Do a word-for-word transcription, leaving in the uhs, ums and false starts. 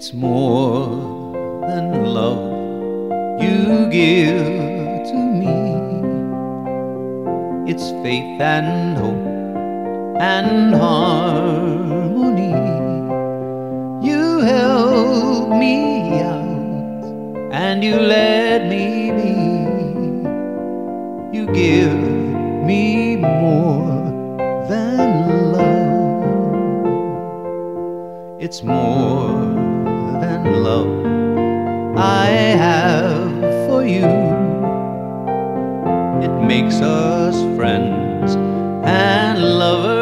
It's more than love you give to me. It's faith and hope and harmony. You help me out and you let me be. You give me more than love. It's more than love I have for you. It makes us friends and lovers